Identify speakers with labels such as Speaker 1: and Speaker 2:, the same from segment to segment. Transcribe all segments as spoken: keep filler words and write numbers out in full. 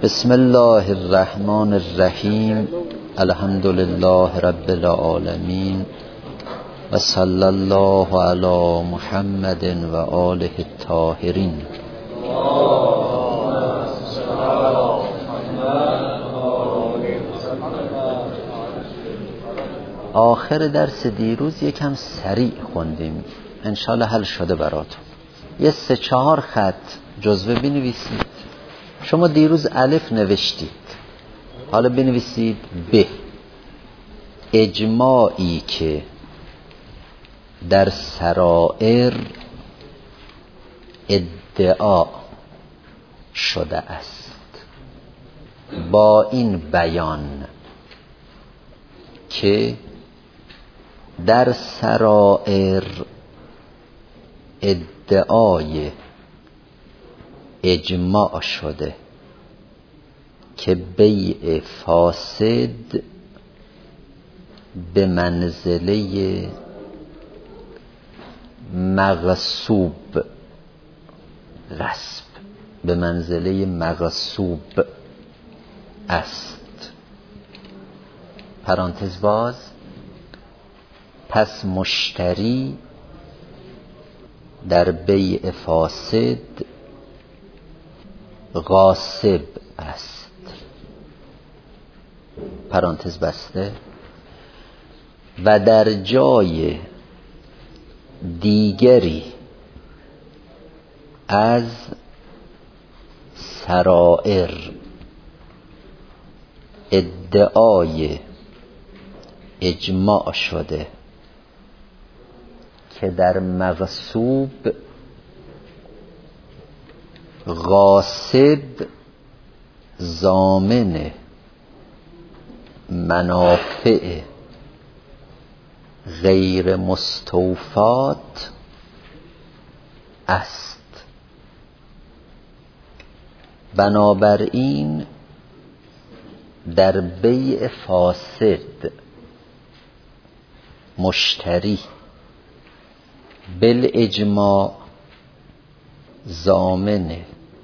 Speaker 1: بسم الله الرحمن الرحیم. الحمد لله رب العالمین و صلی الله علی محمد و آله الطاهرین. آخر درس دیروز یکم سریع خوندیم، انشالله حل شده براتون. یه سه چهار خط جزوه بنویسید. شما دیروز الف نوشتید، حالا بنویسید ب. اجماعی که در سرائر ادعا شده است، با این بیان که در سرائر ادعای اجماع شده که بیع فاسد به منزله مغصوب غصب به منزله مغصوب است. پرانتز باز. پس مشتری در بیع فاسد غاصب است. پرانتز بسته. و در جای دیگری از سرائر ادعای اجماع شده که در مغصوب غاصب ضامن منافع غیر مستوفات است. بنابراین در بیع فاسد مشتری بالاجماع ضامن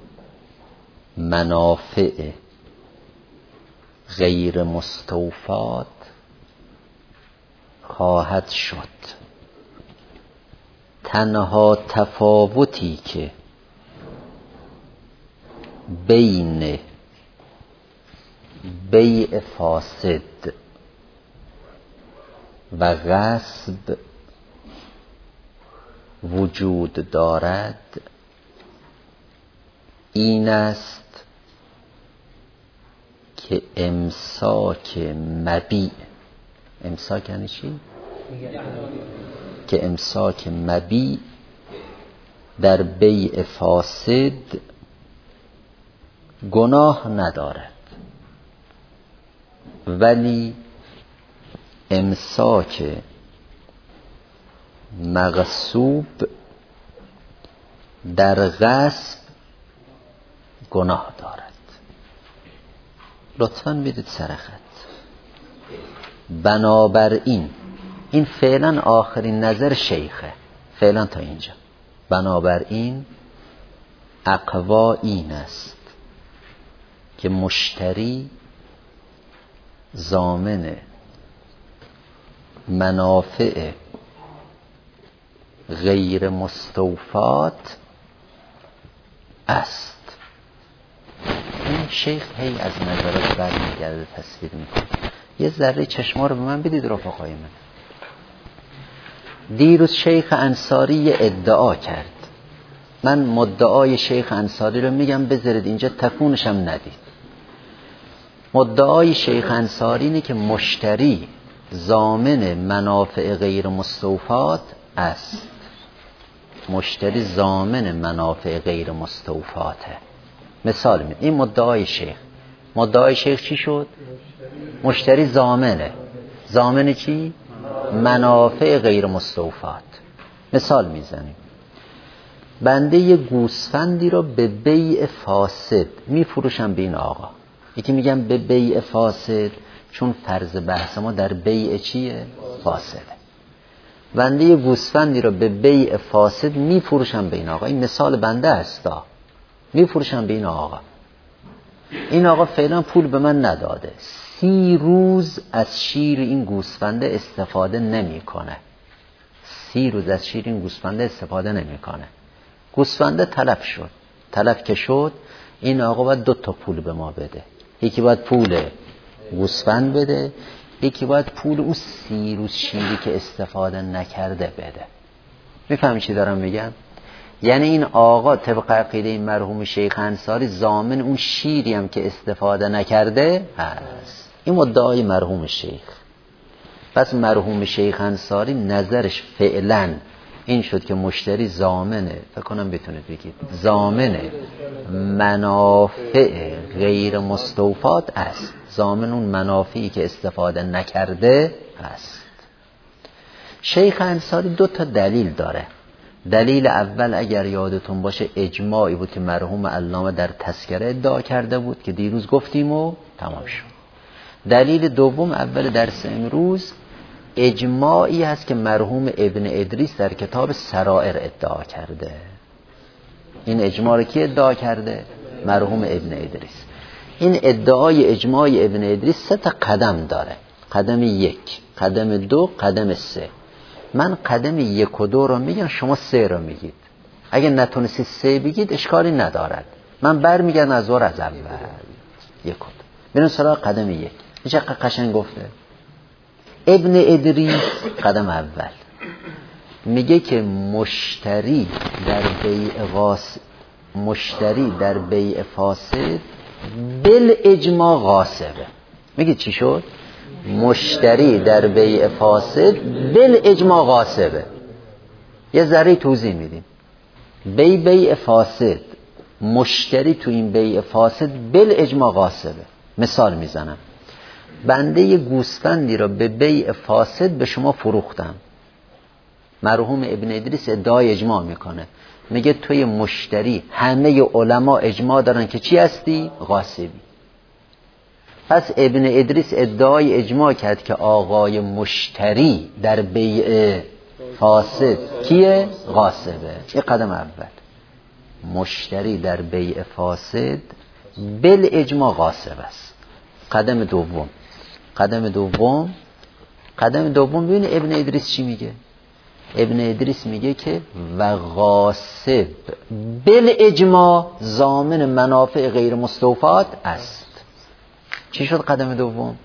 Speaker 1: منافع غیر مستوفات خواهد شد. تنها تفاوتی که بین بیع فاسد و غصب وجود دارد این است که امساک مبیع امساک یعنی چی؟ که امساک مبیع در بیع فاسد گناه ندارد، ولی امساک مغصوب در غصب گناه دارد. لطفاً بیدید سر خط. بنابراین این فعلا آخرین نظر شیخه، فعلا تا اینجا. بنابراین اقوا این است که مشتری ضامن منافع غیر مستوفات است. این شیخ هی از نظرات برمیگرده تصویر میکنه. یه ذره چشما رو به من بدید رفقای من. دیروز شیخ انصاری ادعا کرد. من مدعای شیخ انصاری رو میگم، بذارید اینجا تکونش هم ندید. مدعای شیخ انصاری اینه که مشتری ضامن منافع غیر مستوفات است. مشتری ضامن منافع غیر مستوفاته. مثال می این مدعای شیخ. مدعای شیخ چی شد؟ مشتری ضامنه. ضامن چی؟ منافع غیر مستوفات. مثال میزنیم. بنده یه گوسفندی رو به بیع فاسد میفروشم به این آقا. یکی میگم به بیع فاسد چون فرض بحث ما در بیع چیه؟ فاسده. بنده یه گوسفندی رو به بیع فاسد میفروشم به این آقا. این مثال بنده هستا. میفروشم به این آقا. این آقا فعلا پول به من نداده، سی روز از شیر این گوسفنده استفاده نمیکنه. سی روز از شیر این گوسفنده استفاده نمیکنه. گوسفنده تلف شد. تلف که شد، این آقا باید دو تا پول به ما بده. یکی باید پول گوسفند بده، یکی باید پول اون سی روز شیری که استفاده نکرده بده. میفهمی چی دارم میگم؟ یعنی این آقا طبق عقیده این مرحوم شیخ انصاری ضامن اون شیری هم که استفاده نکرده هست. این مدعای مرحوم شیخ. پس مرحوم شیخ انصاری نظرش فعلا این شد که مشتری ضامنه، فکر کنم بتونید بگید ضامنه منافع غیر مستوفات است. ضامن اون منافعی که استفاده نکرده است. شیخ انصاری دو تا دلیل داره. دلیل اول اگر یادتون باشه اجماعی بود که مرحوم علامه در تذکره ادعا کرده بود که دیروز گفتیم و تمام شد. دلیل دوم اول درس امروز اجماعی هست که مرحوم ابن ادریس در کتاب سرائر ادعا کرده. این اجماع رو کی ادعا کرده؟ مرحوم ابن ادریس. این ادعای اجماعی ابن ادریس سه تا قدم داره. قدم یک، قدم دو، قدم سه. من قدم یک و دو رو میگم، شما سه رو میگید. اگه نتونستید سه بگید اشکالی ندارد، من بر میگم از ور از اول یک و دو. بریم سراغ قدم یک. این چقدر قشنگ گفته ابن ادریس. قدم اول میگه که مشتری در بیع غاصب، مشتری در بیع فاسد بل اجماع غاصبه. میگه چی شد؟ مشتری در بیع فاسد بل اجماع غاصبه. یه ذره توضیح میدیم. بیع بیع فاسد، مشتری تو این بیع فاسد بل اجماع غاصبه. مثال میزنم، بنده یه گوسفندی را به بیع فاسد به شما فروختم. مرحوم ابن ادریس ادعای اجماع میکنه، میگه توی مشتری همه علما اجماع دارن که چی هستی؟ غاصبی. پس ابن ادریس ادعای اجماع کرد که آقای مشتری در بیع فاسد کیه؟ غاصبه. این قدم اول. مشتری در بیع فاسد بل اجماع غاصب است. قدم دوم، قدم دوم قدم دوم ببین ابن ادریس چی میگه. ابن ادریس میگه که و غاصب بل اجماع ضامن منافع غیر مستوفات است. چی شد قدم دوم؟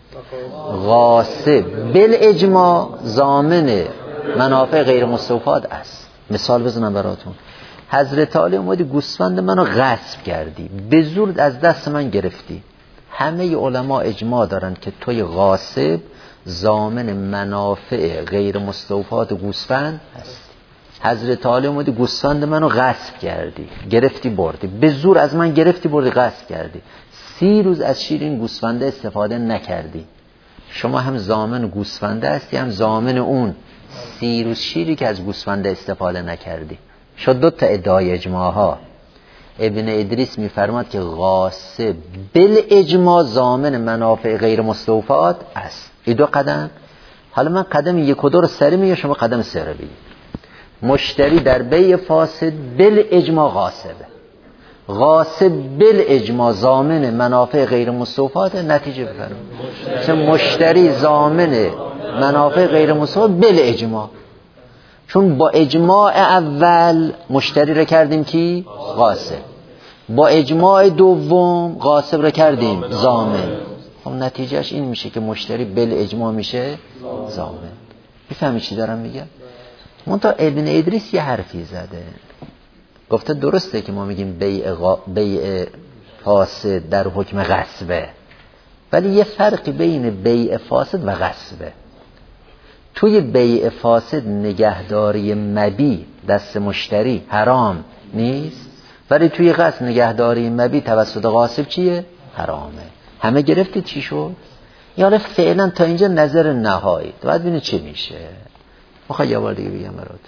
Speaker 1: غاصب بل اجماع ضامن منافع غیر مستوفات است. مثال بزنم براتون. حضرت علی اومدی گوسفند منو غصب کردی، به زور از دست من گرفتی. همه علما اجماع دارن که توی غاصب ضامن منافع غیر مستوفات گوسفند هست. حضرت علی اومدی گوسفند منو غصب کردی، گرفتی بردی، به زور از من گرفتی بردی غصب کردی. سی روز از شیر این گوسفنده استفاده نکردی. شما هم ضامن گوسفنده هستی، هم ضامن اون سی روز شیری که از گوسفنده استفاده نکردی. شد دو تا ادعای اجماع ها. ابن ادریس میفرماد که غاصب بل اجماع ضامن منافع غیر مستوفات است. این دو قدم. حالا من قدم یک و دو رو سری میگم، شما قدم سه رو بگید. مشتری در بیع فاسد بل اجماع غاصبه. غاصب بل اجماع ضامن منافع غیر مستوفات. نتیجه بفرمایید چه مشتری ضامن منافع غیر مستوفات بل اجماع. چون با اجماع اول مشتری رو کردیم کی؟ غاصب. با اجماع دوم غاصب رو کردیم ضامن. خب نتیجهش این میشه که مشتری بل اجماع میشه ضامن. میفهمی چی دارم میگم؟ منتها ابن ادریس یه حرفی زده، گفته درسته که ما میگیم بیع, غا... بیع فاسد در حکم غصبه، ولی یه فرقی بین بیع فاسد و غصبه. توی بیع فاسد نگهداری مبی دست مشتری حرام نیست، ولی توی غصب نگهداری مبی توسط غاصب چیه؟ حرامه. همه گرفتید چی شد؟ یعنی فعلا تا اینجا نظر نهایی، باید ببینید چی میشه. میخوای یه بار دیگه بگم برات؟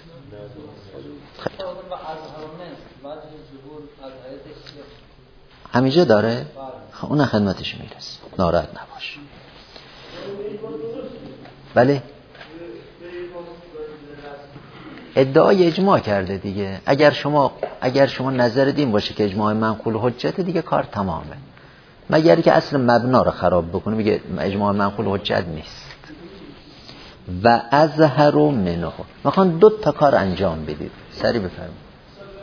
Speaker 1: همینجا داره؟ خب اون خدمتش میرسه، ناراحت نباش. بله ادعای اجماع کرده دیگه. اگر شما اگر شما نظر دین باشه که اجماع منقول حجت دیگه کار تمامه. مگر که اصل مبنا رو خراب بکنه میگه اجماع منقول حجت نیست. و ازهر منه، میخوان دو تا کار انجام بدید. سری بفرمایید.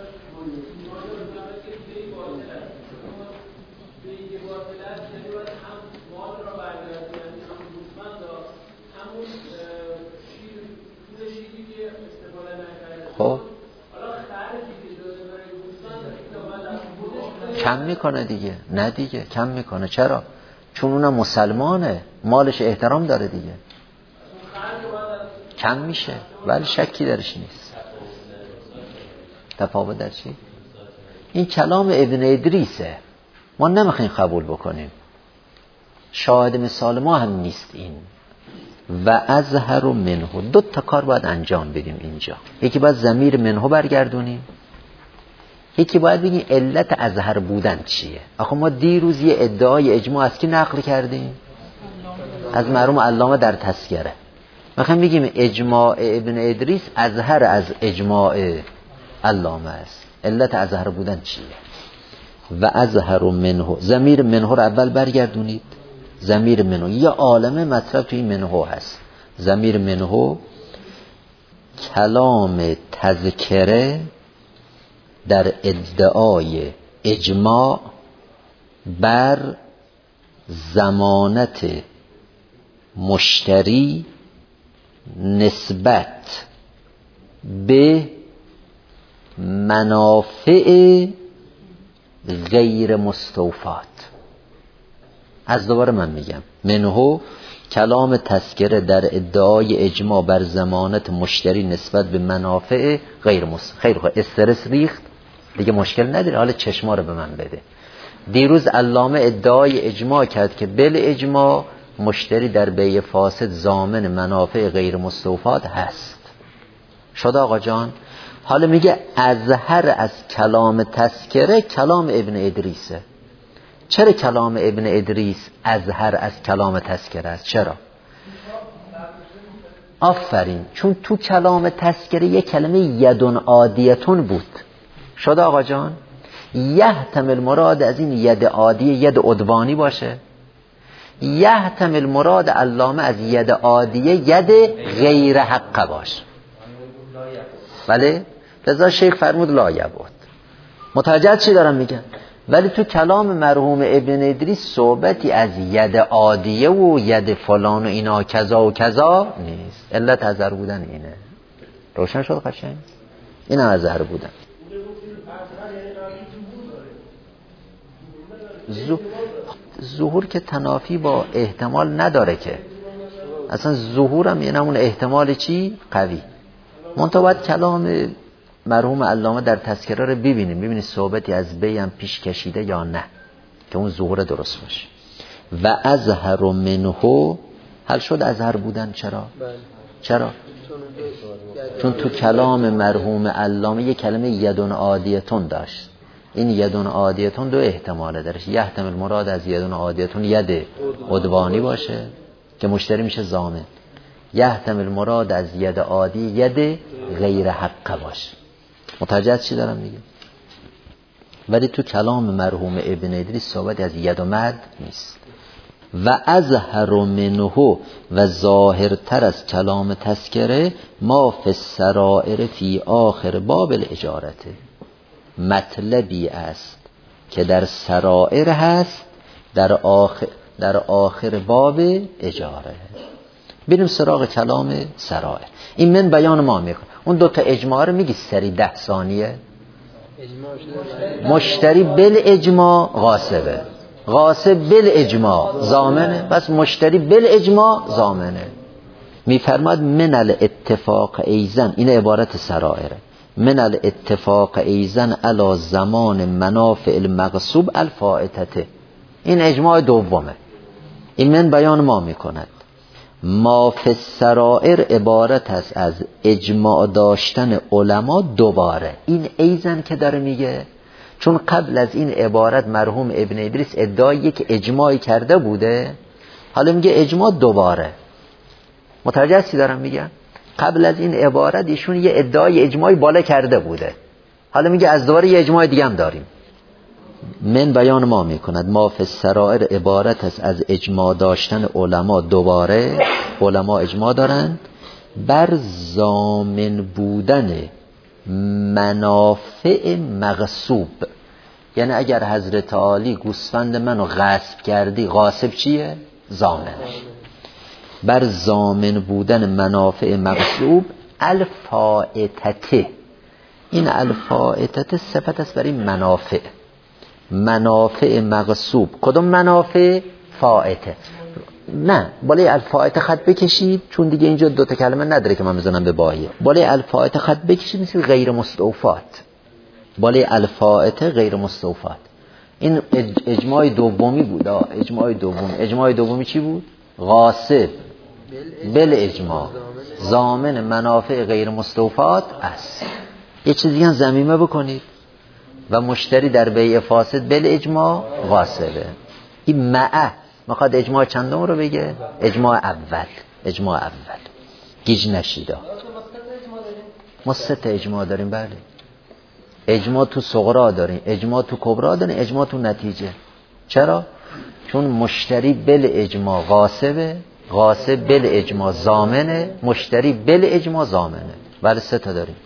Speaker 1: خب کم میکنه دیگه. نه دیگه کم میکنه. چرا؟ چون اونم مسلمانه، مالش احترام داره دیگه. کم میشه ولی شکی درش نیست. تفاوت در چی؟ این کلام ابن ادریسه، ما نمیخوایم قبول بکنیم. شاهد مثال ما هم نیست این. و ازهر منه، دو تا کار باید انجام بدیم اینجا. یکی باید ضمیر منه برگردونیم، یکی باید بگیم علت ازهر بودن چیه. آخه ما دیروز یه ادعای اجماع از کی نقل کردیم؟ از مرحوم علامه در تذکره. میخوایم بگیم اجماع ابن ادریس ازهر از اجماع علامه است. علت ازهر بودن چیه؟ و ازهر منه، ضمیر منه رو اول برگردونید. ضمیر منه یه عالمه مطلب توی منه هست. ضمیر منه کلام تذکره در ادعای اجماع بر ضمانت مشتری نسبت به منافع غیر مستوفات. از دوباره من میگم منهو کلام تذکره در ادعای اجماع بر ضمانت مشتری نسبت به منافع غیر مستوفات. خیلی خوب، استرس ریخت دیگه، مشکل نداره. حالا چشما رو به من بده. دیروز علامه ادعای اجماع کرد که بل اجماع مشتری در بیع فاسد ضامن منافع غیر مستوفات هست. شد آقا جان؟ حالا میگه ازهر از کلام تذکره کلام ابن ادریسه. چرا کلام ابن ادریس ازهر از کلام تذکره است؟ چرا؟ آفرین، چون تو کلام تذکره یک کلمه یدون عادیتون بود. شد آقا جان؟ یحتمل مراد از این ید عادیه ید عدوانی باشه، یحتمل مراد علامه از ید عادیه ید غیر حقه باشه. بله؟ لذا شیخ فرمود لا یبود. متوجه چی دارم میگم؟ ولی تو کلام مرحوم ابن ادریس صحبتی از ید عادیه و ید فلان و اینا کذا و کذا نیست. علت ازهر بودن اینه. روشن شد قشنگ؟ این هم ازهر بودن. ظهور که تنافی با احتمال نداره که. اصلا ظهور هم یعنی همون احتمال چی؟ قوی. منتها باید کلام مرحوم علامه در تذکره رو ببینیم، ببینید صحبتی از بیم پیش کشیده یا نه که اون ظهور درست باشه. و ازهر منه، حل شد ازهر بودن. چرا؟ چرا؟ چون تو کلام مرحوم علامه یک کلمه یدون عادیتون داشت. این یدون عادیتون دو احتماله داره. یحتمل مراد از یدون عادیتون ید عدوانی باشه که مشتری میشه ضامن، یحتمل مراد از ید عادی ید غیر حقه باشه. متوجه چی دارم میگم؟ ولی تو کلام مرحوم ابن ادریس صحبت از ید و مد نیست. و ازهر منه، و ظاهرتر از کلام تذکره ما فی السرائر فی آخر باب الاجارته، مطلبی است که در سرائر هست در آخر, در آخر باب اجاره. بریم سراغ کلام سرائر. این من بیان ما میکنه. اون دوتا اجماع رو میگی سری ده ثانیه. مشتری بل اجماع غاصبه، غاصب بل اجماع ضامنه، بس مشتری بل اجماع ضامنه. میفرماد من الاتفاق ایزن، این عبارت سرائره، من الاتفاق ایزن علی زمان منافع المغصوب الفائتته. این اجماع دومه. این من بیان ما میکند ما فی السرائر عبارت است از اجماع داشتن علما دوباره. این ایزن که داره میگه چون قبل از این عبارت مرحوم ابن ادریس ادعای یک اجماعی کرده بوده، حالا میگه اجماع دوباره. متوجه چی دارم میگم؟ قبل از این عبارت ایشون یه ادعای اجماعی بالا کرده بوده، حالا میگه از دوباره یه اجماع دیگه هم داریم. من بیان ما میکند ما فی السرائر عبارت است از اجماع داشتن علما. دوباره علما اجماع دارن بر ضامن بودن منافع مغصوب. یعنی اگر حضرت عالی گوسفند منو غصب کردی، غاصب چیه؟ ضامنش. بر ضامن بودن منافع مغصوب الفائتته. این الفائتته صفت است برای منافع. منافع مغصوب. کدوم منافع؟ فائته. نه، بالای الفائته خط بکشید، چون دیگه اینجا دوتا کلمه نداره که من بزنم به باهیه. بالای الفائته خط بکشید مثل غیر مستوفات. بالای الفائته غیر مستوفات. این اجماع دومی بود. اجماع دومی. اجماع دومی چی بود؟ غاصب بل اجماع ضامن منافع غیر مستوفات است. یه چیزی هم ضمیمه بکنید و مشتری در بیع فاسد بل اجماع غاصبه. این معه میخواد اجماع چندم رو بگه؟ اجماع اول. اجماع اول گیج نشیده. ما سه تا اجماع داریم. بله، اجماع تو صغرا داریم، اجماع تو کبرا داریم، اجماع تو نتیجه. چرا؟ چون مشتری بل اجماع غاصبه، غاصب بل اجماع ضامنه، مشتری بل اجماع ضامنه. بله سه تا داریم.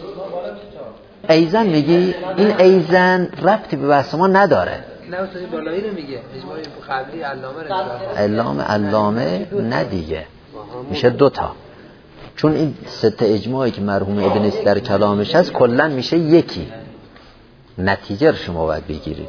Speaker 1: ایزن میگی؟ این ایزن ربطی به بحث ما نداره.
Speaker 2: نه اصلا بالایی رو میگه اجماع قبلی علامه رو
Speaker 1: علامه علامه نه دیگه، میشه دوتا. چون این سه تا اجماعی که مرحوم ابن اس در کلامش هست کلا میشه یکی. نتیجه رو شما باید بگیرید.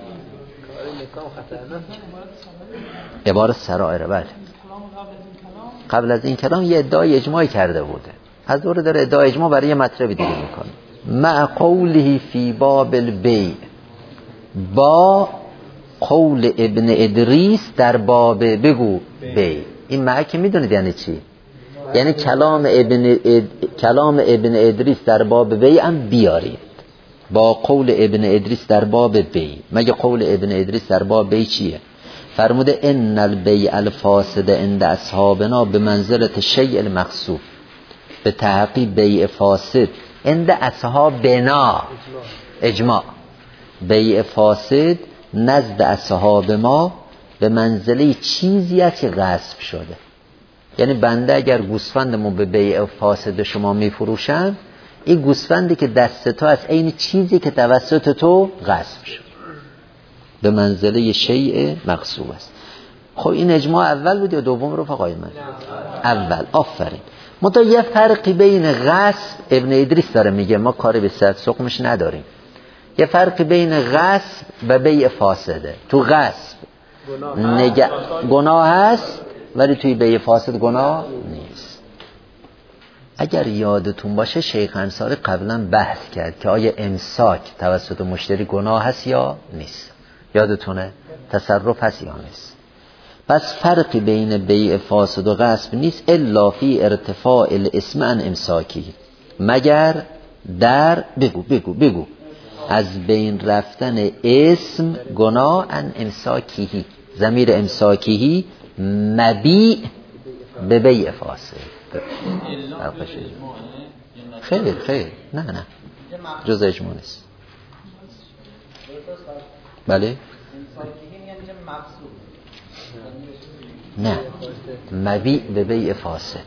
Speaker 1: عبارت سرائر. بله، قبل از این کلام یه ادعای اجماعی کرده بوده، از دوره داره ادعای اجماع برای یه مطلب دیگه میکنه. مع قوله فی باب البیع، با قول ابن ادریس در باب بگو بیع. این مع که میدونید یعنی چی؟ یعنی کلام ابن اد... کلام ابن ادریس در باب بیع هم بیارید. با قول ابن ادریس در باب بیع. مگه قول ابن ادریس در باب بیع چیه؟ فرموده ان البیع الفاسد عند اصحابنا به منزلت شیء المغصوب. به تحقیق بیع فاسد عند اصحابنا اجماع. بیع فاسد نزد اصحاب ما به منزله چیزی است که غصب شده. یعنی بنده اگر گوسفندمو به بیع فاسد شما میفروشم، این گوسفندی که دست تو است عین چیزی که توسط تو غصب شد، به منزله شیء مغصوب است. خب این اجماع اول بود یا دوم رو فقای من؟ اول. آفرین. منتها یه فرقی بین غصب، ابن ادریس داره میگه، ما کاری به صد سقمش نداریم. یه فرقی بین غصب و بیع فاسده. تو غصب نگ... گناه هست ولی توی بیع فاسد گناه نیست. اگر یادتون باشه شیخ انصاری قبلا بحث کرد که آیا امساک توسط مشتری گناه هست یا نیست. یادتونه؟ تصرف هست یا نیست. پس فرقی بین بیع فاسد و غصب نیست الا فی ارتفاع الاسم عن امساکی، مگر در بگو بگو بگو از بین رفتن اسم گناه عن امساکیهی. ضمیر امساکیهی مبیع به بیع فاسد. خیر خیر نه نه جز اجماع نیست. بله نه، مبیع به بیع فاسد.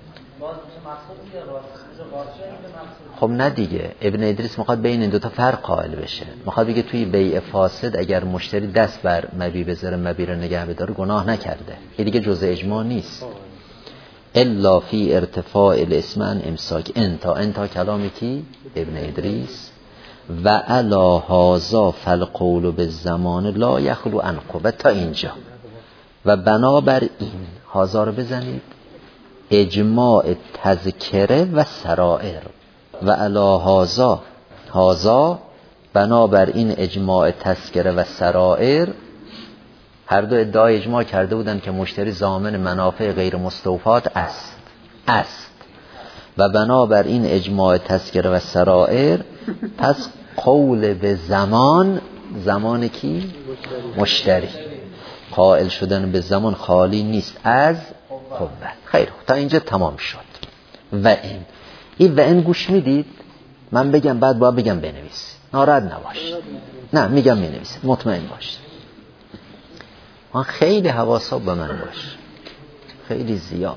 Speaker 1: خب نه دیگه، ابن ادریس میخواد بین این دوتا فرق قائل بشه. میخواد بگه توی بیع فاسد اگر مشتری دست بر مبیع بذاره، مبیع رو نگه بداره، گناه نکرده. این دیگه جزء اجماع نیست. الا فی ارتفاع الاسم عن امساک. انتا انتا کلامی کی؟ ابن ادریس. و علی هذا فالقول بالزمان لا یخلو عن قوة. تا اینجا. و بنابر این هذا رو بزنید اجماع تذکره و سرائر. و علی هذا هذا بنابر این اجماع تذکره و سرائر، هر دو ادعای اجماع کرده بودن که مشتری ضامن منافع غیر مستوفات است است و بنابر این اجماع تذکره و سرائر پس قول به زمان، زمان کی؟ مشتری. قائل شدن به زمان خالی نیست از قوت. خیر، تا اینجا تمام شد. و این این و این گوش میدید؟ من بگم بعد باید بگم بنویس، ناراحت نباش. نه میگم می نویسید، مطمئن باشید. من خیلی حواسا به من باش، خیلی زیاد.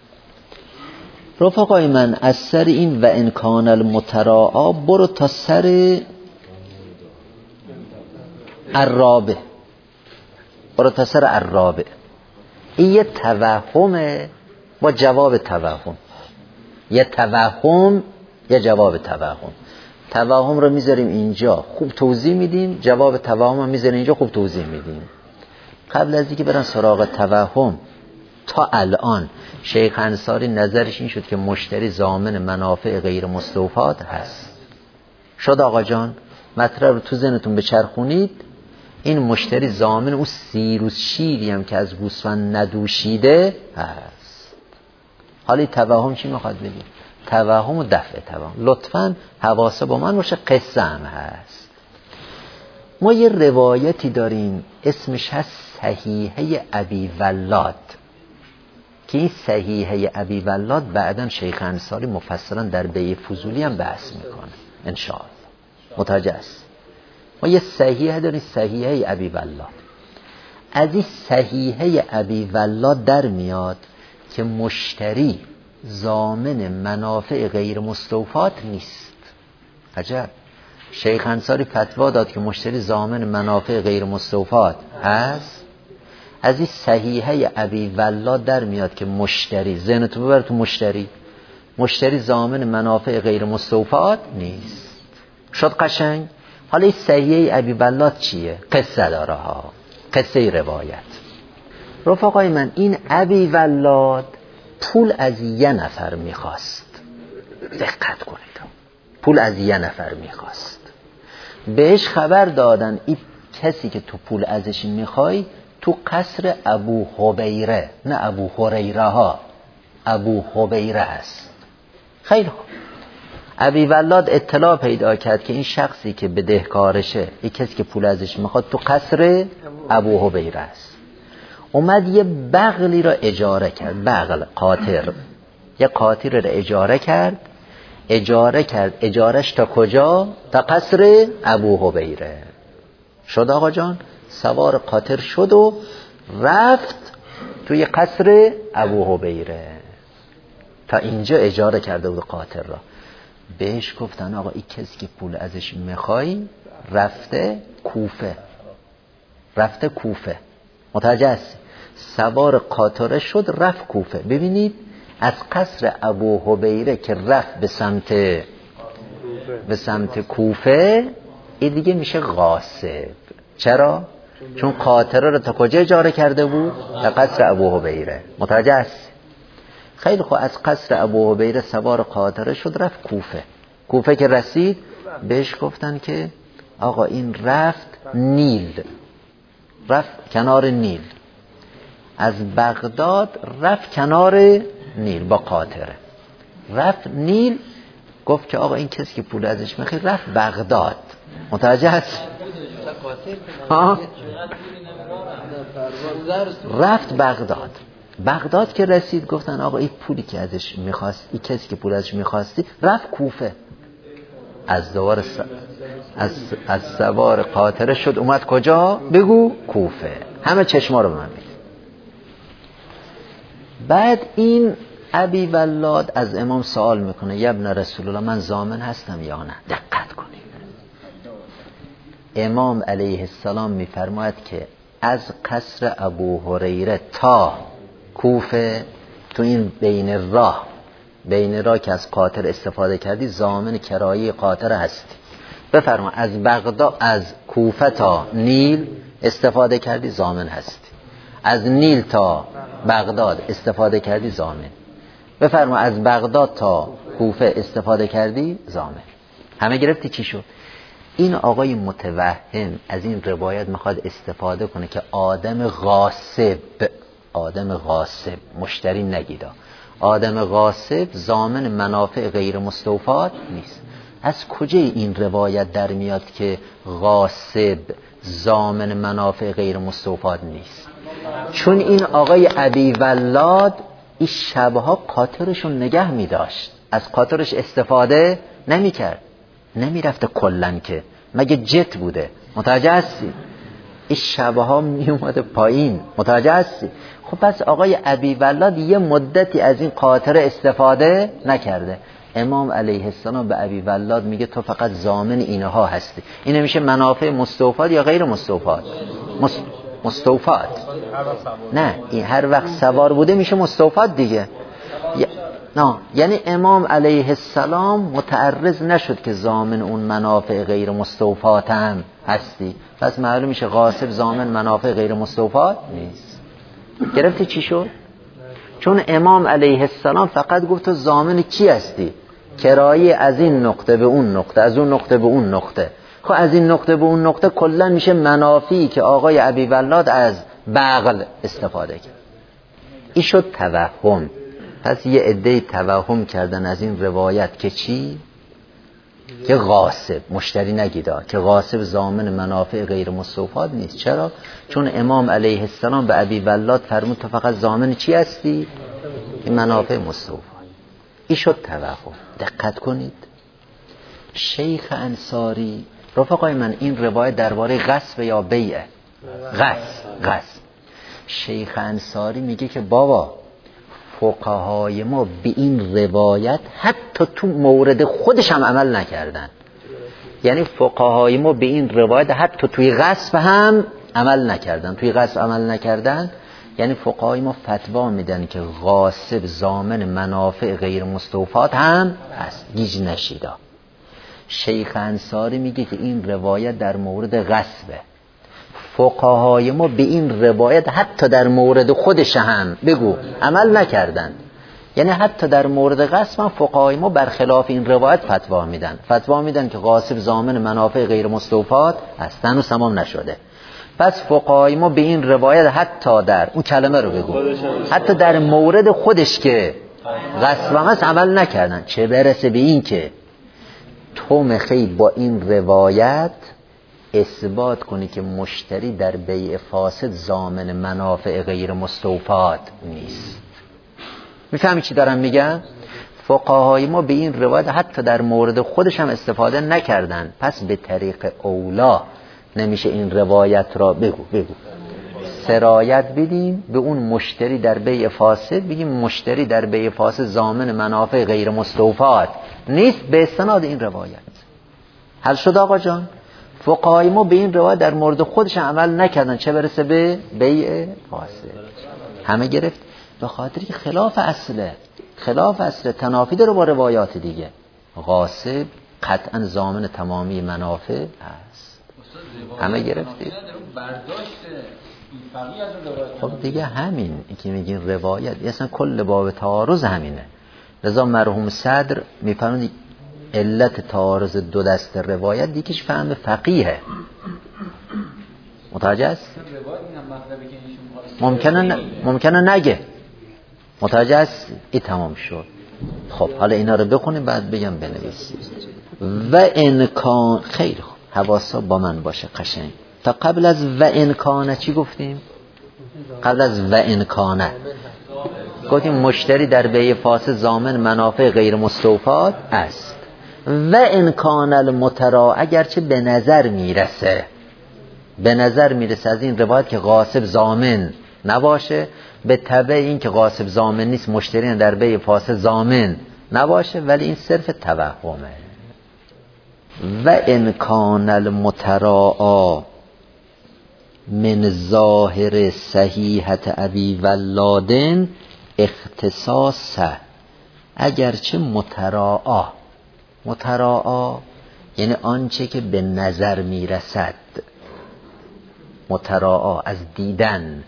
Speaker 1: رفقای من از سر این و انکان المتراعا برو تا سر الرابع، برو تا سر الرابع. این یه توهمه با جواب توهم، یه توهم یه جواب توهم. توهم رو میذاریم اینجا خوب توضیح میدیم، جواب توهم رو میذاریم اینجا خوب توضیح میدیم. قبل از اینکه برن سراغ توهم، تا الان شیخ انصاری نظرش این شد که مشتری ضامن منافع غیر مستوفات هست. شد آقا جان؟ مطلب رو تو ذهنتون بچرخونید. این مشتری ضامن اون سیروس شیری هم که از گوسفند ندوشیده هست. حالا توهم چی میخواد بگیم؟ توهم و دفع توهم. لطفاً حواسه با من باشه، قصه هم هست. ما یه روایتی داریم اسمش هست صحیحه ابی ولاد، که این صحیحه ابی ولاد بعداً شیخ انصاری مفصلاً در بیع فضولی هم بحث میکنه انشاءالله. متوجه است؟ ما یه صحیحه داریم، صحیحه ابی ولاد. از این صحیحه ابی ولاد در میاد که مشتری ضامن منافع غیر مستوفات نیست. عجب. شیخ انصاری فتوا داد که مشتری ضامن منافع غیر مستوفات هست. از این صحیحه ابی ولاد در میاد که مشتری، ذهنتو ببر تو مشتری، مشتری ضامن منافع غیر مستوفات نیست. شد قشنگ؟ حالا این صحیحه ابی ولاد چیه؟ قصه داره ها، قصه روایت. رفقای من، این ابی ولاد پول از یه نفر میخواست. دقت کنید، پول از یه نفر میخواست. بهش خبر دادن این کسی که تو پول ازش میخوای تو قصر ابو هبیره، نه ابو هریره ها، ابو هبیره است. خیلی خوب. ابی ولاد اطلاع پیدا کرد که این شخصی که بدهکارشه، این کسی که پول ازش میخواد تو قصر ابو هبیره است. اومد یه بغلی را اجاره کرد، بغل قاطر، یه قاطر را اجاره کرد. اجاره کرد اجارش تا کجا؟ تا قصر ابو هبیره. شد آقا جان؟ سوار قاطر شد و رفت توی قصر ابو هبیره. تا اینجا اجاره کرده بود قاطر را. بهش گفتن آقا این کسی که پول ازش میخوای رفته کوفه، رفته کوفه. متوجه است؟ سوار قاطره شد رفت کوفه. ببینید از قصر ابو هبیره که رفت به سمت به سمت کوفه، این دیگه میشه غاصب. چرا؟ چون قاطره رو تا کجا اجاره کرده بود؟ تا قصر ابو هبیره. متوجه است؟ خیلی خوب. از قصر ابو هبیره سوار قاطره شد رفت کوفه. کوفه که رسید بهش گفتن که آقا این رفت نیل، رفت کنار نیل. از بغداد رفت کنار نیل با قاطره، رفت نیل. گفت که آقا این کسی که پول ازش میخواد رفت بغداد. متوجه هست؟ رفت بغداد. بغداد که رسید گفتن آقا این پولی که ازش میخواست، این کسی که پول ازش میخواستی رفت کوفه. از دوار س... از از سوار قاطره شد اومد کجا؟ بگو کوفه. همه چشما رو به من بگید. بعد این ابی ولاد از امام سوال میکنه یا ابن رسول الله من ضامن هستم یا نه؟ دقت کنید. امام علیه السلام میفرماید که از قصر ابو هریره تا کوفه، تو این بین راه، بین راه که از قاطر استفاده کردی ضامن کرایه قاطر هستی. بفرما از بغداد، از کوفه تا نیل استفاده کردی ضامن هستی. از نیل تا بغداد استفاده کردی ضامن. بفرما از بغداد تا کوفه استفاده کردی ضامن. همه گرفتی چی شد؟ این آقای متوهم از این روایت میخواد استفاده کنه که آدم غاصب، آدم غاصب، مشتری نگیدا، آدم غاصب ضامن منافع غیر مستوفات نیست. از کجا این روایت در میاد که غاصب ضامن منافع غیر مستوفات نیست؟ چون این آقای ابی ولاد این شبها قاطرشون نگه می داشت، از قاطرش استفاده نمی کرد، نمی رفته کلن که مگه جت بوده؟ متوجه هستی؟ این شبه ها می اومده پایین، متوجه هستی؟ خب پس آقای ابی ولاد یه مدتی از این قاطره استفاده نکرده. امام علیه السلام به ابی ولاد میگه تو فقط ضامن اینها هستی. این میشه منافع مستوفات یا غیر مستوفات؟ مست... مستوفات. نه این هر وقت سوار بوده میشه مستوفات دیگه. ی... نه یعنی امام علیه السلام متعرض نشد که ضامن اون منافع غیر مستوفات هم هستی، پس معلوم میشه غاصب ضامن منافع غیر مستوفات نیست. گرفتی چی شد؟ چون امام علیه السلام فقط گفت تو ضامن کی هستی؟ کرایه از این نقطه به اون نقطه، از اون نقطه به اون نقطه. خب از این نقطه به اون نقطه کلا میشه منافعی که آقای ابی ولاد از بغل استفاده کرد. این شد توهم. پس یه عده توهم کردن از این روایت که چی؟ که غاصب، مشتری نگیدا، که غاصب ضامن منافع غیر مستوفات نیست. چرا؟ چون امام علیه السلام به ابی ولاد فرمود تو فقط ضامن چی هستی؟ این منافع مستوفات. این شد توهم. دقت کنید. شیخ انصاری، رفقای من، این روایت درباره غصب یا بیعه؟ غصب. غصب. شیخ انصاری میگه که بابا فقهای ما به این روایت حتی تو مورد خودش هم عمل نکردن. یعنی فقهای ما به این روایت حتی توی غصب هم عمل نکردن. توی غصب عمل نکردن یعنی فقهای ما فتوا میدن که غاصب ضامن منافع غیر مستوفات هم هست. گیج نشیدا. شیخ انصاری میگه که این روایت در مورد غصبه. فقهای ما به این روایت حتی در مورد خودش هم بگو عمل نکردن. یعنی حتی در مورد غصب هم فقهای ما برخلاف این روایت فتوا میدن. فتوا میدن که غاصب ضامن منافع غیر مستوفات هست. هنوز تمام نشده. پس فقهای ما به این روایت حتی در اون کلمه رو بگو حتی در مورد خودش که غصب هم هست عمل نکردن. چه برسه به این که تو مخی با این روایت اثبات کنی که مشتری در بیع فاسد ضامن منافع غیر مستوفات نیست. میفهمی چی دارم میگم؟ فقهای ما به این روایت حتی در مورد خودش هم استفاده نکردن. پس به طریق اولا نمیشه این روایت را بگو بگو سرایت بدیم به اون مشتری در بیع فاسد، بگیم مشتری در بیع فاسد ضامن منافع غیر مستوفات نیست به استناد این روایت. حل شد آقا جان؟ فقهای ما به این روایت در مورد خودش عمل نکردن، چه برسه به بیع فاسد. همه گرفت به خاطری که خلاف اصله، خلاف اصله، تنافی داره با روایات دیگه. غاصب قطعا ضامن تمامی منافع هست. همه گرفتید؟ خب دیگه همین که میگین روایت اصلا کل باب تعارض همینه. لذا مرحوم صدر میفرمود علت تعارض دو دست روایت یکیش فهم فقیه. متوجه است؟ ممکنه ن... ممکنه نگه. متوجه است؟ این تمام شد. خب حالا اینا رو بخونیم بعد بگم بنویسید. و انکان خیلی خوب حواسا با من باشه قشنگ. تا قبل از و انکانه چی گفتیم؟ قبل از و انکانه گفتیم مشتری در بیع فاسد ضامن منافع غیر مستوفات است. و انکان المترا، اگرچه به نظر میرسه به نظر میرسه از این روایت که غاصب ضامن نباشه، به تبع این که غاصب ضامن نیست مشتری در بیع فاسد ضامن نباشه، ولی این صرف توهمه. و انکان المتراعا من ظاهر صحیحت ابی ولادن اختصاص، اگرچه متراعا، متراعا یعنی آنچه که به نظر میرسد، متراعا از دیدن.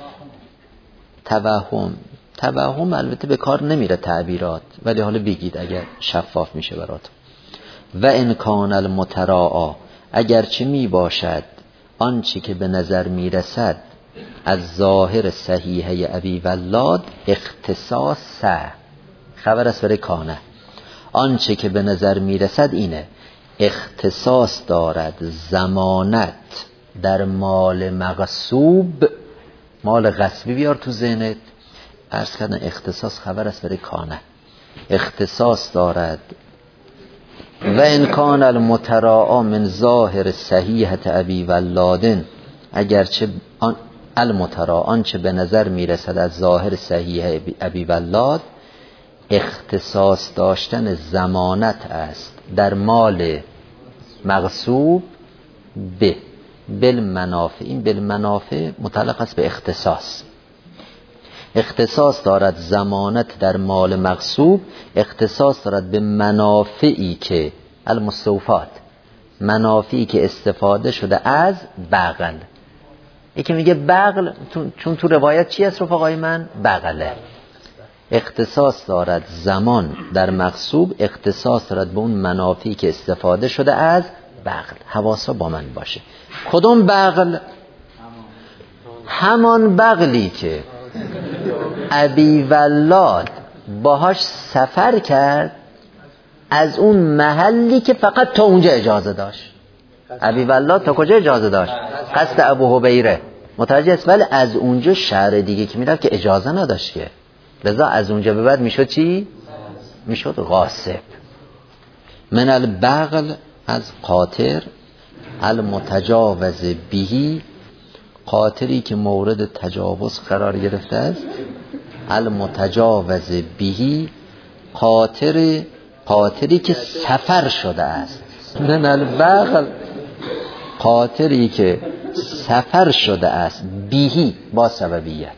Speaker 1: توهم، توهم البته به کار نمیره تعبیرات، ولی حالا بگید اگر شفاف میشه براتون. و انکان المتراعا، اگرچه می باشد آنچه که به نظر میرسد از ظاهر صحیحه ابی ولاد اختصاص، خبر است برای کانه، آنچه که به نظر میرسد اینه اختصاص دارد ضمانت در مال مغصوب. مال غصبی بیار تو ذهنت، عرض کردن اختصاص خبر است برای کانه، اختصاص دارد و ان کان المتراعا من ظاهر صحیحت ابی ولادن، اگرچه آن المتراعا آنچه به نظر میرسد از ظاهر صحیح ابی ولاد اختصاص داشتن ضمانت است در مال مغصوب به بالمنافع. این بالمنافع متعلق است به اختصاص. اختصاص دارد ضمانت در مال مغصوب، اختصاص دارد به منافعی که المستوفات، منافعی که استفاده شده از بغل. یکی میگه بغل چون تو روایت چی است رفقای من؟ بغله. اختصاص دارد زمان در مغصوب، اختصاص دارد به اون منافعی که استفاده شده از بغل. حواسا با من باشه. کدوم بغل؟ همان بغلی که ابی ولاد باهاش سفر کرد از اون محلی که فقط تا اونجا اجازه داشت. ابی ولاد تا کجا اجازه داشت؟ قصد ابو حبیره، متوجه است؟ ولی از اونجا شهر دیگه که میرفت که اجازه نداشت که، لذا از اونجا به بعد میشد چی؟ میشد غاصب. من البغل از قاطر، المتجاوز بهی، قاطری که مورد تجاوز قرار گرفته است، المتجاوز بهی، قاطر قاطری که سفر شده است. من البغل قاطری که سفر شده است، بهی با سببیت،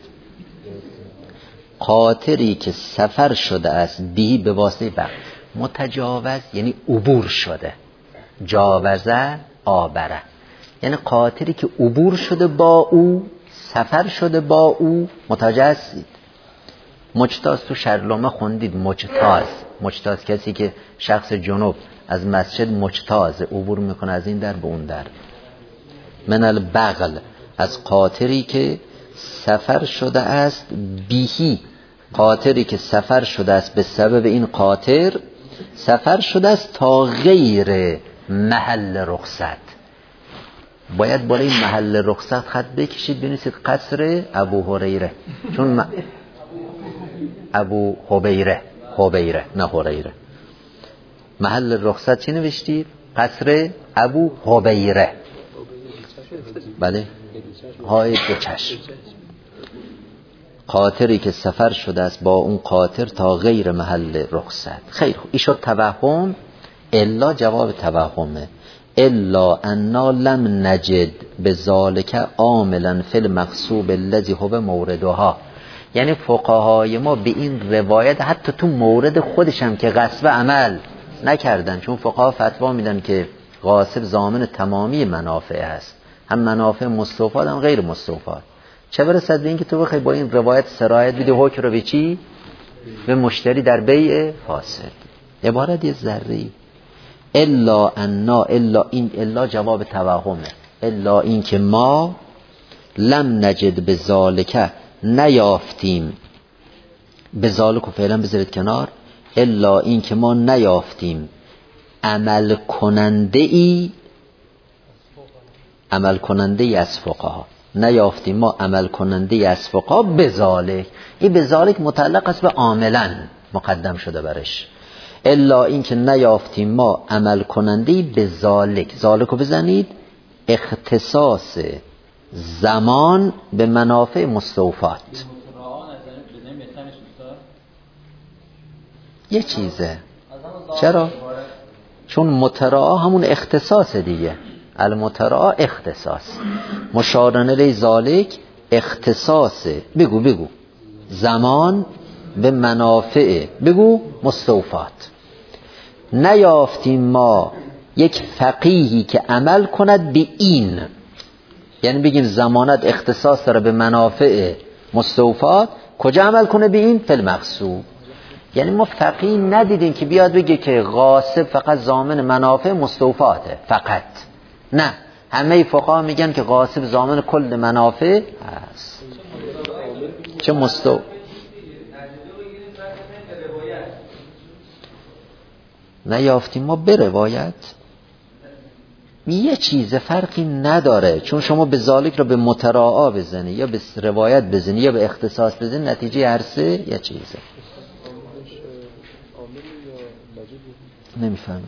Speaker 1: قاطری که سفر شده است بهی به واسطه بغل. متجاوز یعنی عبور شده، جاوزه آبره، یعنی قاطری که عبور شده با او، سفر شده با او. متوجه هستید؟ مجتاز تو شرلومه خوندید، مجتاز. مجتاز کسی که شخص جنوب از مسجد مجتاز عبور میکنه از این در به اون در. من البغل از قاطری که سفر شده است، بیهی، قاطری که سفر شده است به سبب این قاطر سفر شده است تا غیر محل رخصت. باید بالای محل رخصت خط بکشید بنویسید قصر ابو هریره، چون م... ابو حبیره، حبیره نه هریره. محل رخصت چی نوشتید؟ قصر ابو حبیره. بله، های دو چشم. قاطری که سفر شده است با اون قاطر تا غیر محل رخصت. خیر، ایشو توهم، الا جواب توهمه. الا انا لم نجد بذالک عاملا فی المغصوب الذی هو موردها. یعنی فقهای ما به این روایت حتی تو مورد خودش هم که غصب عمل نکردن، چون فقها فتوا میدن که غاصب ضامن تمامی منافع هست، هم منافع مستوفات هم غیر مستوفات. چه برسد به این که تو بخوای با این روایت سرایت بدی حکم رو به چی؟ به مشتری در بیع فاسد. عبارت یه ذره‌ای. الا انا، الا این، الا جواب توهمه. الا این که ما لم نجد بذالک، نیافتیم، بذالک و فعلا بذارید کنار، الا این که ما نیافتیم عمل کننده ای، عمل کننده ای از فقها، نیافتیم ما عمل کننده ای از فقها بذالک. این بذالک متعلق است به عاملا مقدم شده برش. الا این که نیافتیم ما عمل کننده ای به ذالک، ذالکو بزنید، اختصاص زمان به منافع مستوفات. یه چیزه. چرا؟ چون متراعا همون اختصاص دیگه. المتراعا اختصاص، مشارن الی ذالک اختصاص. بگو بگو زمان به منافع، بگو مستوفات. نیافتیم ما یک فقیهی که عمل کند به این، یعنی بگیم زمانت اختصاص داره به منافع مستوفات، کجا عمل کنه به این؟ فی المغصوب. یعنی ما فقیه ندیدیم که بیاد بگه که غاصب فقط ضامن منافع مستوفاته فقط. نه، همه فقها میگن که غاصب ضامن کل منافع هست. چه مستو نیافتیم ما به روایت یه چیز فرقی نداره، چون شما به ذالک رو به متراعا بزنی یا به روایت بزنی یا به اختصاص بزنی، نتیجه هر سه یه چیزه. نمیفهمید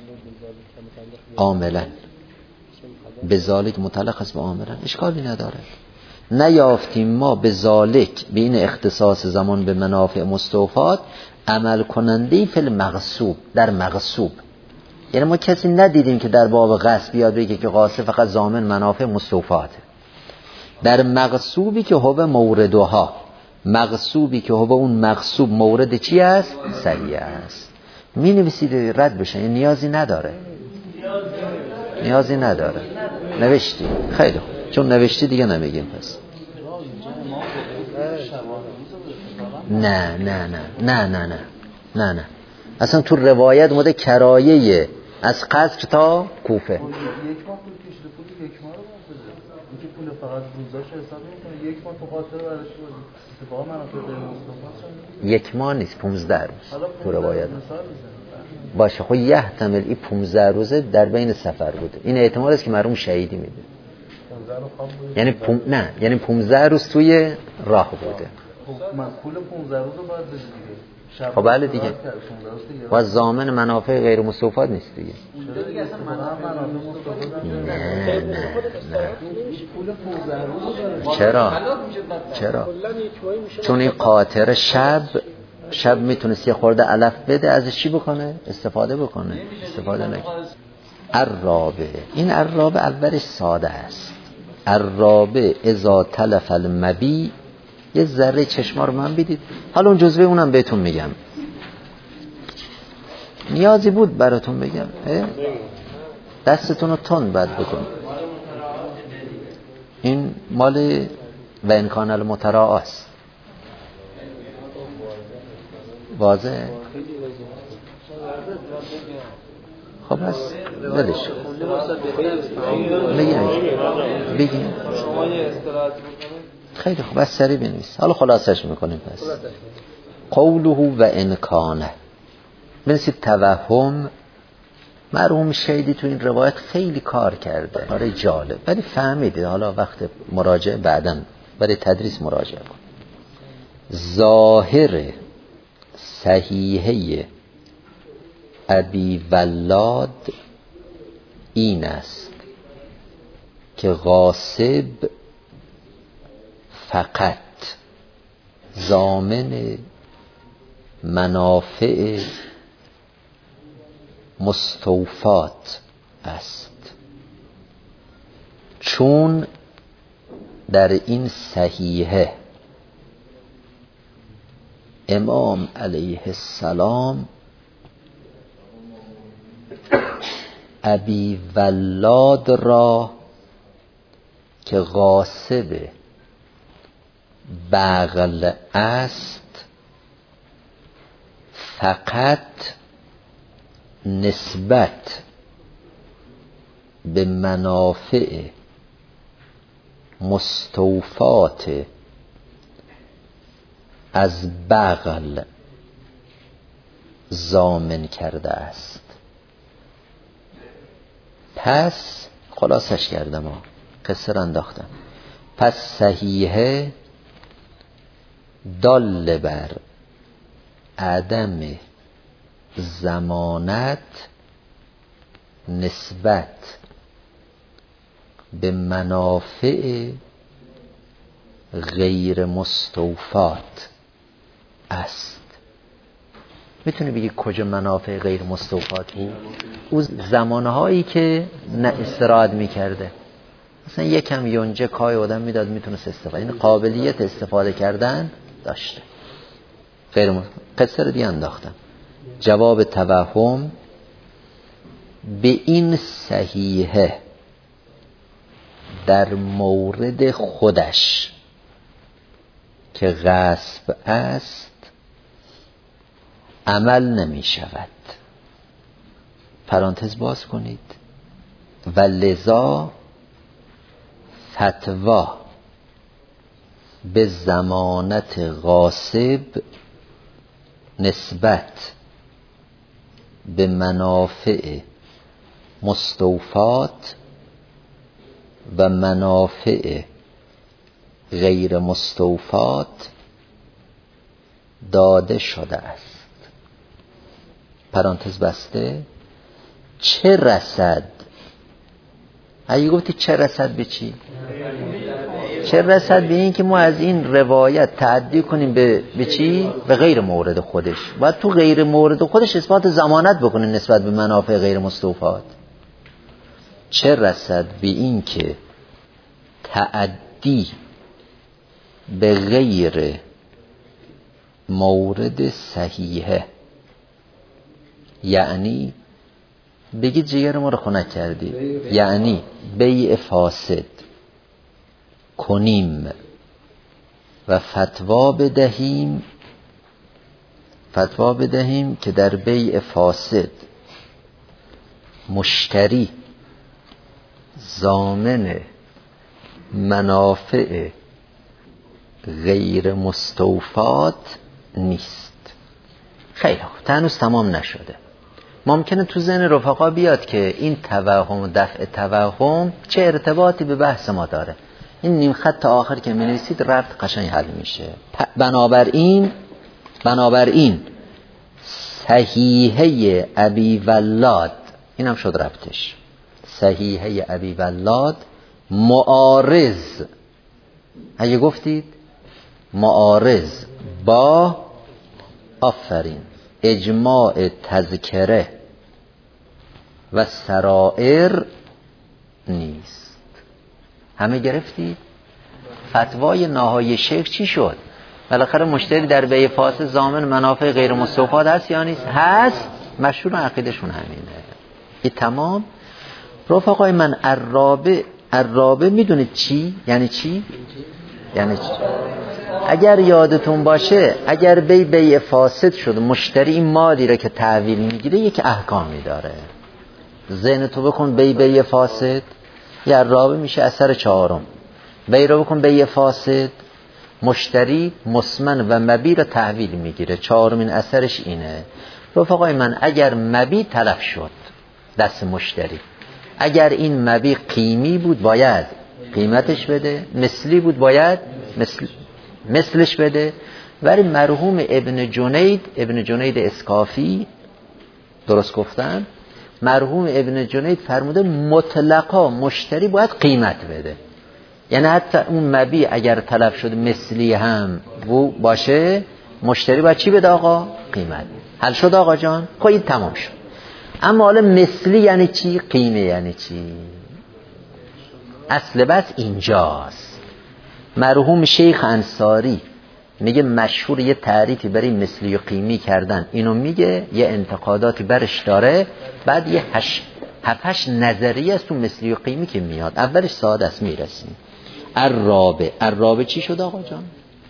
Speaker 1: عاملا به ذالک متعلق است به عاملا، اشکالی نداره. نیافتیم ما به ذالک، به این اختصاص زمان به منافع مستوفات، عمل کننده فی المغصوب، در مغصوب. یعنی ما کسی ندیدیم که در باب غصب بیاد بگه که غاصب فقط ضامن منافع مستوفاته. در مغصوبی که هو موردها، مغصوبی که هو اون مغصوب مورد چی است؟ سریع است. می نویسید رد بشن، یعنی نیازی نداره، نیازی نداره. نوشتی خیلی خوب، چون نوشتی دیگه نمیگیم پس. نه نه نه نه نه نه نه نه اصلا تو روایت اومده کرایه از قصر تا کوفه.
Speaker 3: یک ماه پول کشیده، پول یک ماه رو بده. اینکه پول فقط روزاش حساب نمی‌کنه، یک ماه تو خاطر براش بود. اتفاقا منافع غیر مستوفا
Speaker 1: یک ماه نیست، پانزده روز تو روایت. باشه خب یحتمل این پانزده روزه در بین سفر بوده. این احتمال است که مرحوم شهیدی میده. یعنی پم... نه یعنی پانزده روز توی راه بوده.
Speaker 3: خب من پول پانزده روز رو باید بدم دیگه.
Speaker 1: خب بله دیگه. و ضامن منافع غیر مستوفات نیست دیگه. نه نه نه. چرا؟ چرا؟ چون این قاطر شب شب میتونست یه خورده علف بده، ازش چی بکنه؟ استفاده بکنه. استفاده نکنه. الرابع، این الرابع اولش ساده است. الرابع اذا تلف المبی، یه ذره چشما رو من بدید. حالا اون جزوه اونم بهتون میگم. نیازی بود براتون بگم؟ دستتون رو تند بد بکن. این مال و امکان المتراء است. واضحه؟ خب بس ولش بگیم بگیم خیلی خوب، بس سریع بنویس. حالا خلاصش میکنیم. پس قوله و امکانه، بنویسید توهم. مرحوم شیدی تو این روایت خیلی کار کرده، کار جالب، ولی فهمیدید. حالا وقت مراجعه بعداً برای تدریس مراجعه کن. ظاهر صحیحه ابی ولاد این است که غاصب فقط ضامن منافع مستوفات است، چون در این صحیحه امام علیه السلام ابی ولاد را که غاصب بغل است فقط نسبت به منافع مستوفات از بغل ضامن کرده است. پس خلاصش کردم ها، قصه را انداختم. پس صحیحه دال بر عدم ضمانت نسبت به منافع غیر مستوفات است. میتونی بگی کجا منافع غیر مستوفات بود؟ اون زمانهایی که نه استراحت میکرده، مثلا یکم یونجه کای آدم میداد میتونست استفاده، این قابلیت استفاده کردن داشته. غیر مستوفات قصه رو دیگه انداختم. جواب توهم به این صحیحه در مورد خودش که غصب است عمل نمی شود. پرانتز باز کنید. و لذا فتوا به ضمانت غاصب نسبت به منافع مستوفات و منافع غیر مستوفات داده شده است. پرانتز بسته، چه رسد. اگه گفتی چه رسد به چی؟ چه رسد به این که ما از این روایت تعدی کنیم به, به چی؟ به غیر مورد خودش. باید تو غیر مورد خودش اثبات ضمانت بکنیم نسبت به منافع غیر مستوفات. چه رسد به این که تعدی به غیر مورد صحیحه، یعنی بگید جگر ما رو خنک کردی، یعنی بیع فاسد کنیم و فتوا بدهیم، فتوا بدهیم که در بیع فاسد مشتری ضامن منافع غیر مستوفات نیست. خیلی خوب، هنوز تمام نشده. ممکنه تو ذهن رفقا بیاد که این توهم و دفع توهم چه ارتباطی به بحث ما داره. این نیم خط تا آخر که می نویسید رفت قشنگ حل میشه. بنابراین بنابراین صحیحه ابی ولاد، اینم شد ربطش، صحیحه ابی ولاد معارض، اگه گفتید معارض با آفرین اجماع تذکره و سرائر نیست. همه گرفتید؟ فتوای نهایی شیخ چی شد؟ بالاخره مشتری در بیع فاسد ضامن منافع غیر مستوفات هست یا نیست؟ هست. مشهور عقیدشون همینه. این تمام. رفقای من، الرابع، الرابع میدونید چی؟ یعنی چی؟ یعنی چی؟ اگر یادتون باشه، اگر بی بیع فاسد شد، مشتری این مالی را که تحویل میگیره یک احکامی داره. ذهن تو بکن بی بیع فاسد، یا رابع میشه اثر چهارم. بی رو بکن بیع فاسد، مشتری مسمن و مبی را تحویل میگیره، چهارمین اثرش اینه. رفقای من، اگر مبی تلف شد دست مشتری، اگر این مبی قیمی بود باید قیمتش بده، مثلی بود باید مثل مثلش بده. ولی مرحوم ابن جنید، ابن جنید اسکافی، درست گفتم، مرحوم ابن جنید فرموده مطلقا مشتری باید قیمت بده. یعنی حتی اون مبی اگر تلف شد مثلی هم باشه، مشتری باید چی بده آقا؟ قیمت. حل شد آقا جان؟ خب این تمام شد. اما حالا مثلی یعنی چی؟ قیمه یعنی چی؟ اصل بس اینجاست. مرحوم شیخ انصاری میگه مشهور یه تعریفی برای مثلی و قیمی کردن، اینو میگه، یه انتقاداتی برش داره، بعد یه هش هفتش نظریه است تو مثلی و قیمی که میاد. اولش ساده است، میرسیم. الرابع، الرابع چی شد آقا جان؟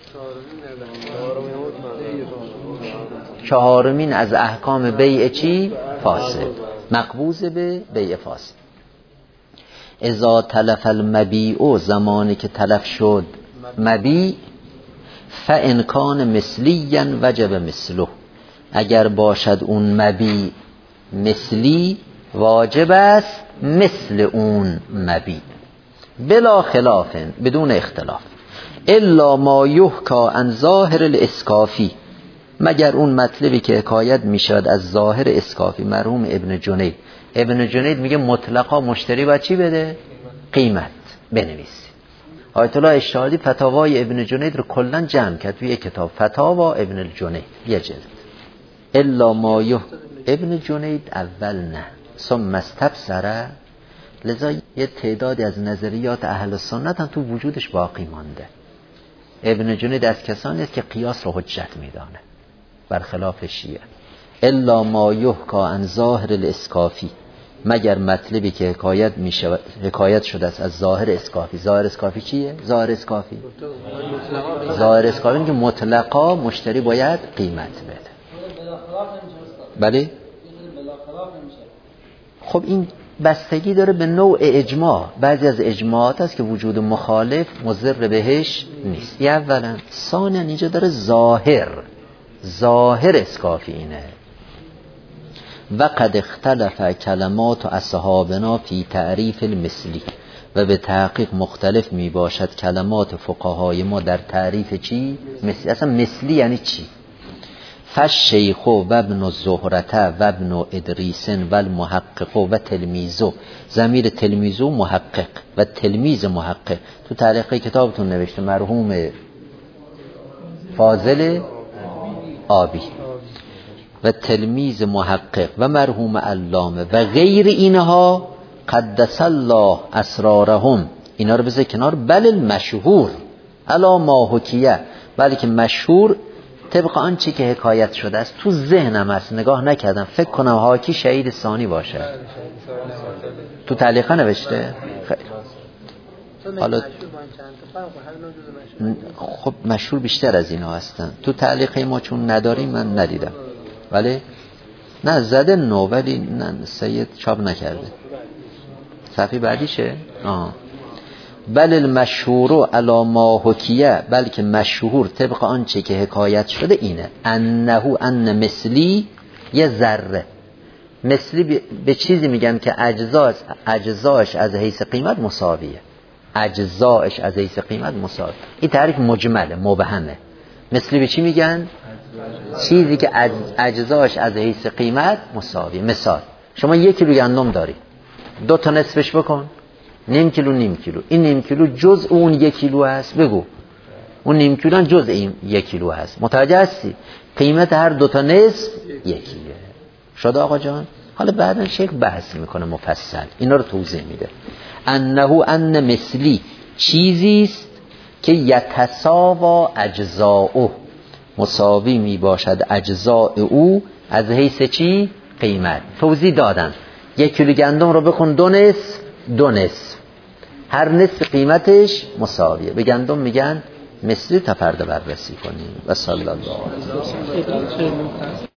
Speaker 1: چهارمین از احکام بیع چی؟ فاسد، مقبوض به بیع فاسد. اذا تلف المبیع، زمانی که تلف شد مبیع، فان کان مثلیا وجب مثله، اگر باشد اون مبیع مثلی واجب است مثل اون مبیع، بلا خلاف، بدون اختلاف. الا ما یحکا عن ظاهر الاسکافی، مگر اون مطلبی که حکایت میشد از ظاهر اسکافی، مرحوم ابن جنید. ابن جنید میگه مطلقا مشتری باید چی بده؟ قیمت بنویسی. آیت الله اشتهادی فتاوای ابن جنید رو کلا جمع کرد توی یک کتاب، فتاوا ابن الجنید، یه جلد. الا ما یح ابن جنید اول نه، ثم استبصر، لذا یه تعدادی از نظریات اهل سنت هم تو وجودش باقی مانده. ابن جنید از کسانی است که قیاس رو حجت میدانه برخلاف شیعه. الا ما یحکا عن ظاهر الاسکافی، مگر مطلبی که حکایت میشه، حکایت شده است از ظاهر اسکافی. ظاهر اسکافی چیه؟ ظاهر اسکافی ظاهر اسکافی که مطلقا مشتری باید قیمت بده. بله؟ خب این بستگی داره به نوع اجماع. بعضی از اجماعات هست که وجود مخالف مضر بهش نیست. یه اولا. ثانیا اینجا داره ظاهر ظاهر اسکافی اینه. و قد اختلف کلمات اصحابنا فی تعریف المثلی، و به تحقیق مختلف می باشد کلمات فقهای ما در تعریف چی؟ مثلی. اصلا مثلی یعنی چی؟ فالشیخ و ابن الزهرة و ابن ادریس و المحقق و تلمیذو، ضمیر تلمیذو محقق و تلمیذ محقق. تو تعلیق کتابتون نوشته مرحوم فاضل آبی و تلمیذ محقق و مرحوم علامه و غیر اینها قدس الله اسرارهم، اینا رو بذار کنار. بل المشهور علا ما حکیه، بلکه مشهور طبق آنچه که حکایت شده است. تو ذهنم هست، نگاه نکردم، فکر کنم حاکی شهید ثانی باشه. تو تعلیقه نوشته؟ خیلی حالا خب مشهور بیشتر از اینا هستن. تو تعلیقه ما چون نداریم من ندیدم، ولی نه زده نو، ولی نه سید چاپ نکرده. صفحه بعدیشه؟ آه. بل المشهور علی ما حکیه، بلکه مشهور طبق آنچه که حکایت شده اینه. انه ان مثلی یه ذره، مثلی به چیزی میگن که اجزاش اجزاش از حیث قیمت مساویه، اجزاش از حیث قیمت مساویه. این تعریف مجمله، مبهمه. مثلی به چی میگن؟ چیزی که اجزاش از حیث قیمت مساویه. مثال شما یک کیلو گندم داری، دو تا نصفش بکن، نیم کیلو نیم کیلو. این نیم کیلو جزء اون یک کیلو هست، بگو اون نیم کیلو جزء این یک کیلو هست. متوجه هستی؟ قیمت هر دو تا نصف یکیه. شده آقا جان؟ حالا بعدا شیخ بحث میکنه مفصل، اینا رو توضیح میده. انه ان مثلی چیزی است که یتساوا اجزاؤه، مساوی می باشد اجزاء او از حیث چی؟ قیمت. توضیح دادن یک کیلو گندم رو بخون دو نصف، دو نصف، هر نصف قیمتش مساویه. به گندم میگن مثلی، تا فردا بررسی کنیم. و صلی الله علیه و